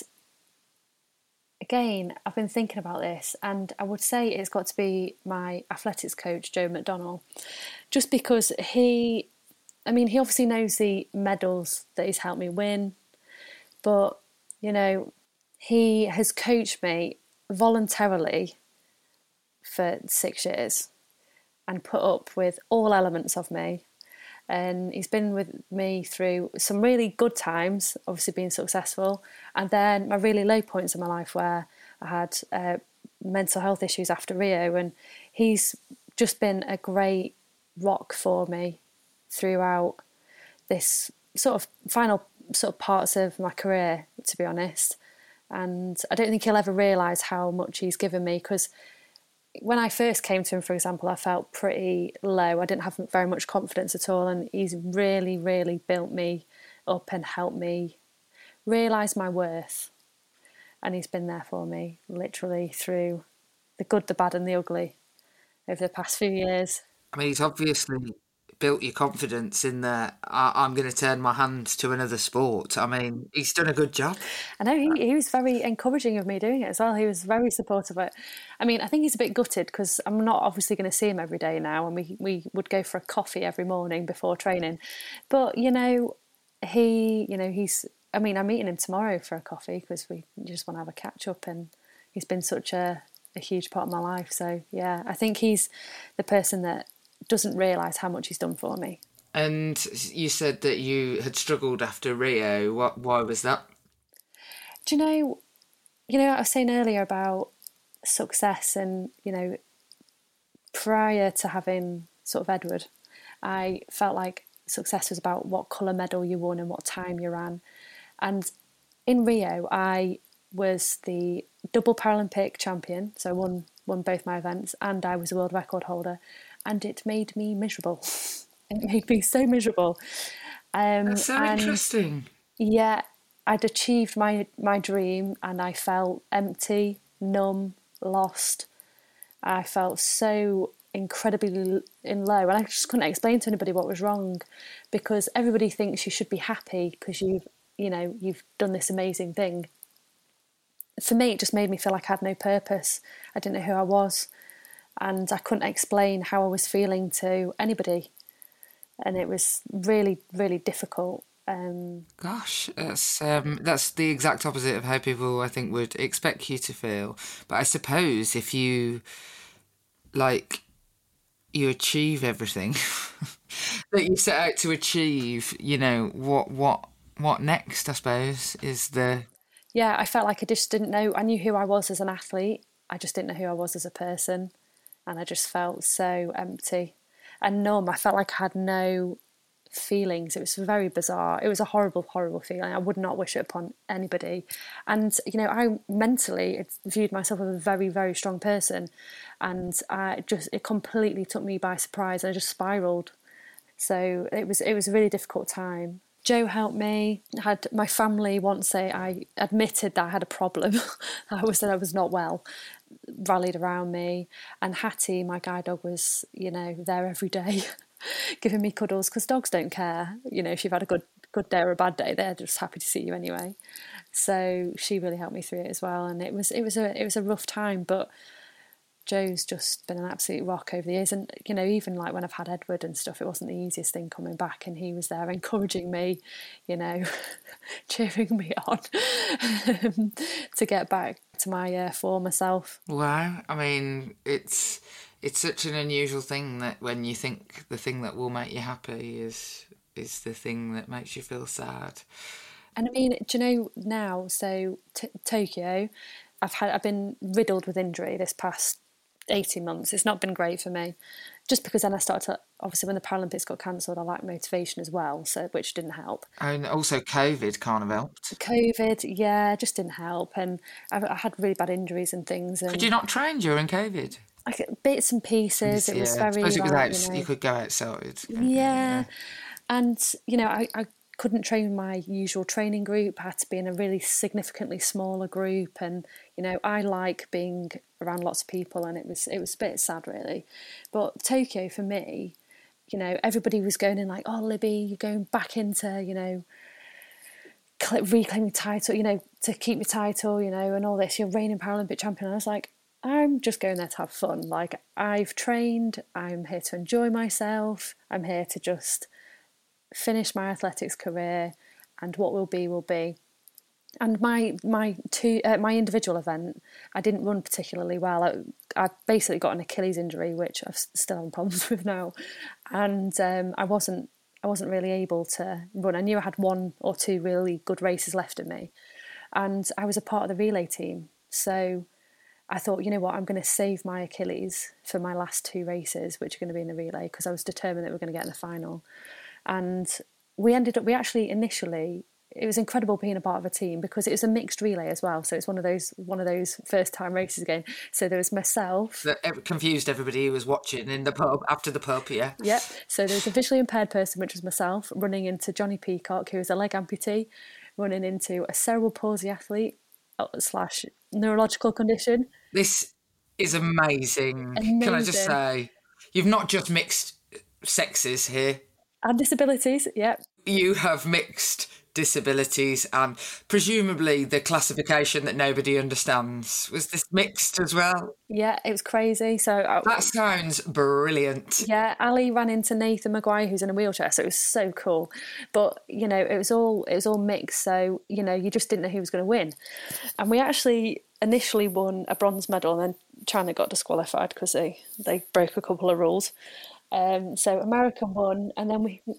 again, I've been thinking about this, and I would say it's got to be my athletics coach, Joe McDonnell, just because he, I mean, he obviously knows the medals that he's helped me win, but, you know, he has coached me voluntarily for six years and put up with all elements of me. And he's been with me through some really good times, obviously being successful, and then my really low points in my life where I had uh, mental health issues after Rio, and he's just been a great rock for me throughout this sort of final sort of parts of my career, to be honest. And I don't think he'll ever realise how much he's given me, because when I first came to him, for example, I felt pretty low. I didn't have very much confidence at all, and he's really, really built me up and helped me realise my worth. And he's been there for me, literally, through the good, the bad and the ugly over the past few years. I mean, he's obviously built your confidence in that I- I'm going to turn my hand to another sport. I mean, he's done a good job. I know, he, he was very encouraging of me doing it as well. He was very supportive of it. I mean, I think he's a bit gutted because I'm not obviously going to see him every day now, and we, we would go for a coffee every morning before training. But, you know, he, you know, he's, I mean, I'm meeting him tomorrow for a coffee because we just want to have a catch up, and he's been such a, a huge part of my life. So, yeah, I think he's the person that doesn't realise how much he's done for me. And you said that you had struggled after Rio. What? Why was that? Do you know, you know, I was saying earlier about success, and, you know, prior to having sort of Edward, I felt like success was about what colour medal you won and what time you ran. And in Rio, I was the double Paralympic champion, so I won, won both my events, and I was a world record holder. And it made me miserable. It made me so miserable. Um, That's so and interesting. Yeah, I'd achieved my, my dream, and I felt empty, numb, lost. I felt so incredibly in low, and I just couldn't explain to anybody what was wrong, because everybody thinks you should be happy because you've, you know, you've done this amazing thing. For me, it just made me feel like I had no purpose. I didn't know who I was. And I couldn't explain how I was feeling to anybody. And it was really, really difficult. Um, Gosh, that's um, that's the exact opposite of how people, I think, would expect you to feel. But I suppose if you, like, you achieve everything that you set out to achieve, you know, what what what next, I suppose, is the... Yeah, I felt like I just didn't know. I knew who I was as an athlete. I just didn't know who I was as a person. and I just felt so empty and numb. I felt like I had no feelings. It was very bizarre. It was a horrible, horrible feeling. I would not wish it upon anybody. And, you know, I mentally viewed myself as a very, very strong person. And I just, it completely took me by surprise. I just spiraled. So it was, it was a really difficult time. Joe helped me. I had my family, once they, I admitted that I had a problem, I was that I was not well, rallied around me. And Hattie, my guide dog, was, you know, there every day, giving me cuddles, because dogs don't care. You know, if you've had a good good day or a bad day, they're just happy to see you anyway. So she really helped me through it as well. And it was it was a it was a rough time, but Joe's just been an absolute rock over the years. And, you know, even like when I've had Edward and stuff, it wasn't the easiest thing coming back, and he was there encouraging me, you know, cheering me on to get back to my uh, former self. Wow. I mean, it's it's such an unusual thing that when you think the thing that will make you happy is is the thing that makes you feel sad. And I mean, do you know now, so t- Tokyo, I've had I've been riddled with injury this past eighteen months. It's not been great for me, just because then I started to, obviously when the Paralympics got cancelled, I lacked motivation as well, so which didn't help. And also COVID kind of helped. COVID, yeah, just didn't help. And I, I had really bad injuries and things. And could you not train during COVID? Like bits and pieces. It yeah, was very. I suppose it was like, out, you know, you could go outside. Yeah. yeah. And, you know, I, I couldn't train with my usual training group. I had to be in a really significantly smaller group. And, you know, I like being around lots of people, and it was it was a bit sad, really. But Tokyo, for me, you know, everybody was going in like, oh, Libby, you're going back into, you know, reclaiming title, you know, to keep your title, you know, and all this. You're reigning Paralympic champion. And I was like, I'm just going there to have fun. Like, I've trained, I'm here to enjoy myself, I'm here to just finish my athletics career, and what will be will be. And my my two uh, my individual event, I didn't run particularly well. I, I basically got an Achilles injury, which I've still having problems with now, and um, I wasn't I wasn't really able to run. I knew I had one or two really good races left in me, and I was a part of the relay team. So I thought, you know what, I'm going to save my Achilles for my last two races, which are going to be in the relay, because I was determined that we we're going to get in the final. And we ended up, we actually initially, it was incredible being a part of a team, because it was a mixed relay as well. So it's one of those one of those first time races again. So there was myself. That confused everybody who was watching in the pub, after the pub, yeah. Yep. So there was a visually impaired person, which was myself, running into Johnny Peacock, who was a leg amputee, running into a cerebral palsy athlete slash neurological condition. This is amazing. amazing. Can I just say, you've not just mixed sexes here. And disabilities, yep. You have mixed disabilities, and presumably the classification that nobody understands. Was this mixed as well? Yeah, it was crazy. So I, that sounds brilliant. Yeah, Ali ran into Nathan Maguire, who's in a wheelchair, so it was so cool. But, you know, it was all it was all mixed, so, you know, you just didn't know who was going to win. And we actually initially won a bronze medal, and then China got disqualified because they, they broke a couple of rules. Um, so America won, and then we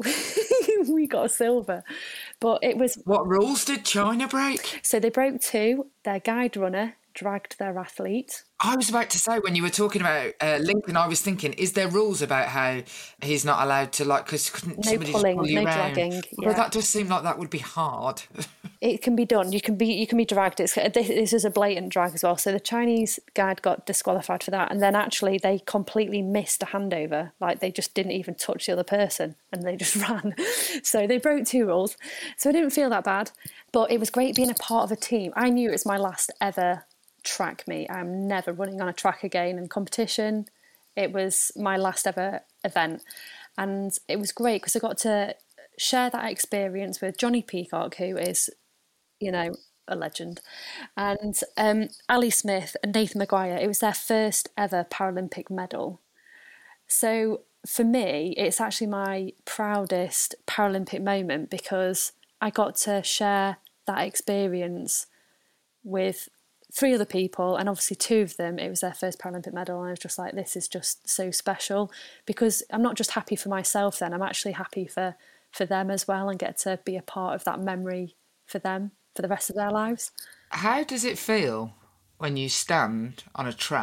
we got a silver. But it was... What rules did China break? So they broke two. Their guide runner dragged their athlete. I was about to say, when you were talking about uh, Lincoln, I was thinking, is there rules about how he's not allowed to, like, because couldn't no somebody pulling, just pull you no around? dragging. Yeah. Well, that does seem like that would be hard. It can be done. You can be you can be dragged. It's, this is a blatant drag as well. So the Chinese guide got disqualified for that, and then actually they completely missed a handover. Like, they just didn't even touch the other person, and they just ran. So they broke two rules. So I didn't feel that bad, but it was great being a part of a team. I knew it was my last ever track meet. I'm never running on a track again in competition. It was my last ever event, and it was great because I got to share that experience with Johnny Peacock, who is, you know, a legend, and um, Ali Smith and Nathan Maguire. It was their first ever Paralympic medal. So for me, it's actually my proudest Paralympic moment, because I got to share that experience with three other people, and obviously two of them, it was their first Paralympic medal, and I was just like, this is just so special, because I'm not just happy for myself then, I'm actually happy for, for them as well, and get to be a part of that memory for them for the rest of their lives. How does it feel when you stand on a track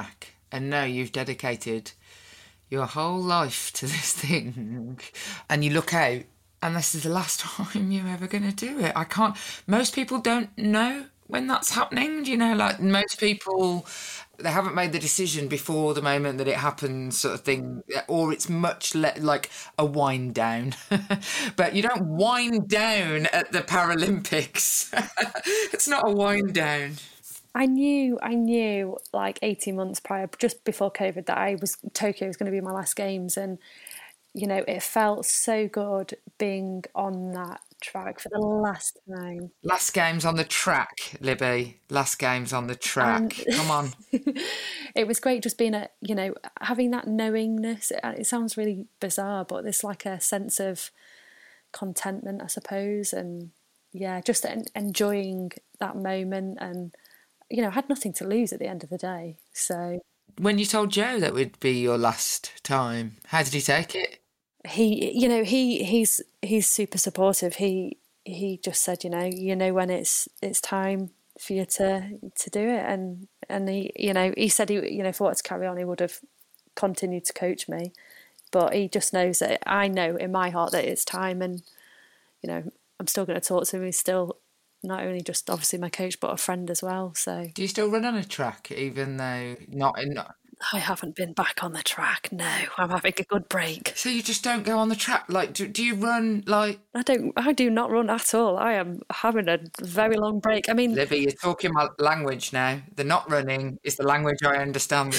and know you've dedicated your whole life to this thing, and you look out and this is the last time you're ever going to do it. I can't, most people don't know when that's happening. You know, like most people, they haven't made the decision before the moment that it happens, sort of thing, or it's much le- like a wind down. But you don't wind down at the Paralympics. It's not a wind down. I knew, I knew like eighteen months prior, just before COVID, that I was, Tokyo was going to be my last games. And, you know, it felt so good being on that track for the last time. Last games on the track, Libby. Last games on the track. Um, Come on. It was great just being a, you know, having that knowingness. It, it sounds really bizarre, but there's like a sense of contentment, I suppose. And yeah, just en- enjoying that moment. And, you know, I had nothing to lose at the end of the day. So when you told Joe that would be your last time, how did he take it? He, you know, he he's he's super supportive. He he just said, you know, you know when it's it's time for you to to do it, and and he, you know, he said he, you know, if I wanted to carry on, he would have continued to coach me, but he just knows that I know in my heart that it's time, and you know, I'm still going to talk to him. He's still not only just obviously my coach, but a friend as well. So, do you still run on a track, even though not in? I haven't been back on the track, no. I'm having a good break. So you just don't go on the track? Like, do, do you run, like... I don't, I do not run at all. I am having a very long break. I mean... Libby, you're talking my language now. The not running is the language I understand.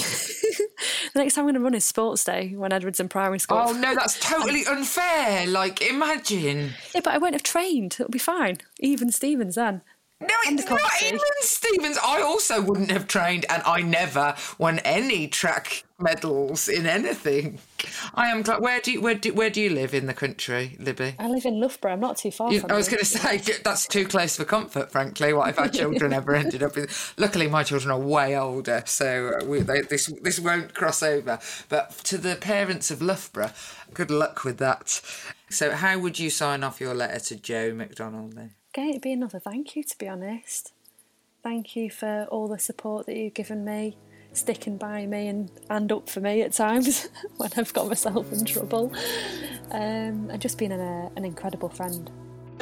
The next time I'm going to run is Sports Day when Edwards in primary school. Oh, no, that's totally unfair. Like, imagine. Yeah, but I won't have trained. It'll be fine. Even Stevens then. No, it's not even Stevens. I also wouldn't have trained, and I never won any track medals in anything. I am glad. Where do you, where do, where do you live in the country, Libby? I live in Loughborough. I'm not too far you, from I was you. going to say, that's too close for comfort, frankly. What if our children ever ended up in... Luckily, my children are way older, so we, they, this this won't cross over. But to the parents of Loughborough, good luck with that. So how would you sign off your letter to Joe McDonald then? Okay, it'd be another thank you, to be honest. Thank you for all the support that you've given me, sticking by me and, and up for me at times when I've got myself in trouble, um, and just being an, uh, an incredible friend.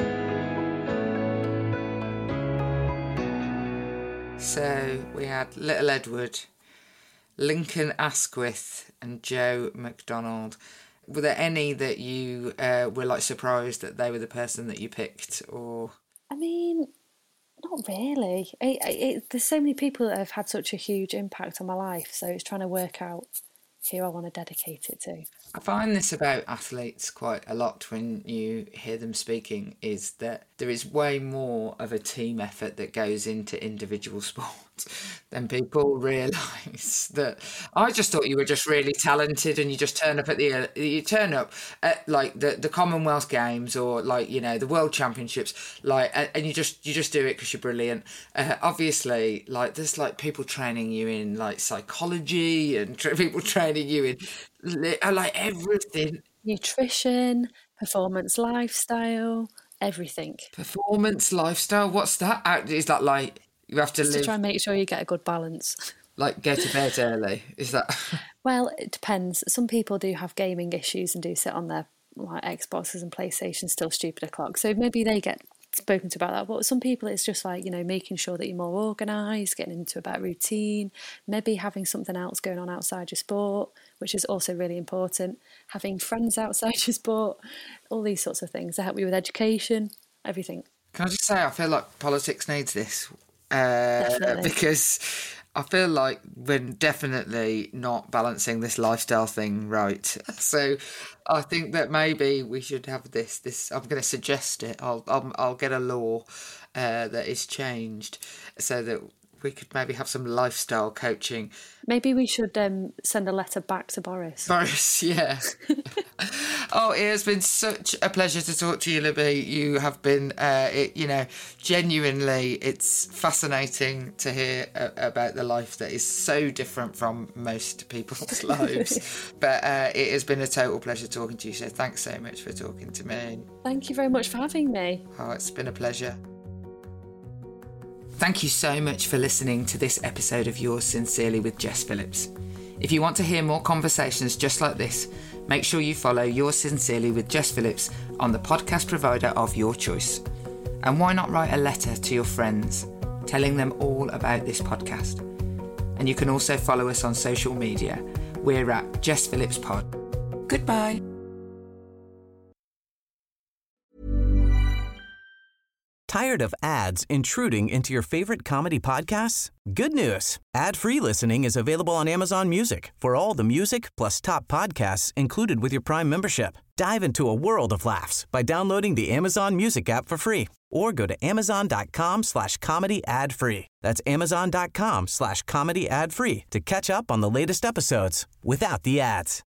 So we had little Edward, Lincoln Asquith and Joe McDonald. Were there any that you uh, were like surprised that they were the person that you picked, or? I mean, not really. It, it, there's so many people that have had such a huge impact on my life, so it's trying to work out who I want to dedicate it to. I find this about athletes quite a lot when you hear them speaking, is that there is way more of a team effort that goes into individual sports than people realise. That I just thought you were just really talented and you just turn up at the you turn up at like the, the Commonwealth Games or like, you know, the World Championships, like, and you just you just do it because you're brilliant. Uh, obviously, like there's like people training you in like psychology and tra- people training you in like everything, nutrition, performance lifestyle, everything. Performance lifestyle. What's that? Is that like you have to Just live to try and make sure you get a good balance? Like go to bed early? Is that? Well, it depends. Some people do have gaming issues and do sit on their like Xboxes and PlayStations till stupid o'clock. So maybe they get spoken to about that. But some people, it's just like, you know, making sure that you're more organised, getting into a better routine, maybe having something else going on outside your sport, which is also really important. Having friends outside your sport, all these sorts of things to help you with education, everything. Can I just say, I feel like politics needs this uh, because I feel like we're definitely not balancing this lifestyle thing right. So I think that maybe we should have this. This I'm going to suggest it. I'll I'll, I'll get a law uh, that is changed so that we could maybe have some lifestyle coaching. Maybe we should um, send a letter back to Boris. Boris, yeah. Oh, it has been such a pleasure to talk to you, Libby. You have been, uh, it, you know, genuinely, it's fascinating to hear uh, about the life that is so different from most people's lives. But uh, it has been a total pleasure talking to you. So thanks so much for talking to me. Thank you very much for having me. Oh, it's been a pleasure. Thank you so much for listening to this episode of Yours Sincerely with Jess Phillips. If you want to hear more conversations just like this, make sure you follow Yours Sincerely with Jess Phillips on the podcast provider of your choice. And why not write a letter to your friends, telling them all about this podcast? And you can also follow us on social media. We're at Jess Phillips Pod. Goodbye. Tired of ads intruding into your favorite comedy podcasts? Good news. Ad-free listening is available on Amazon Music for all the music plus top podcasts included with your Prime membership. Dive into a world of laughs by downloading the Amazon Music app for free or go to amazon.com slash comedy ad free. That's amazon.com slash comedy ad free to catch up on the latest episodes without the ads.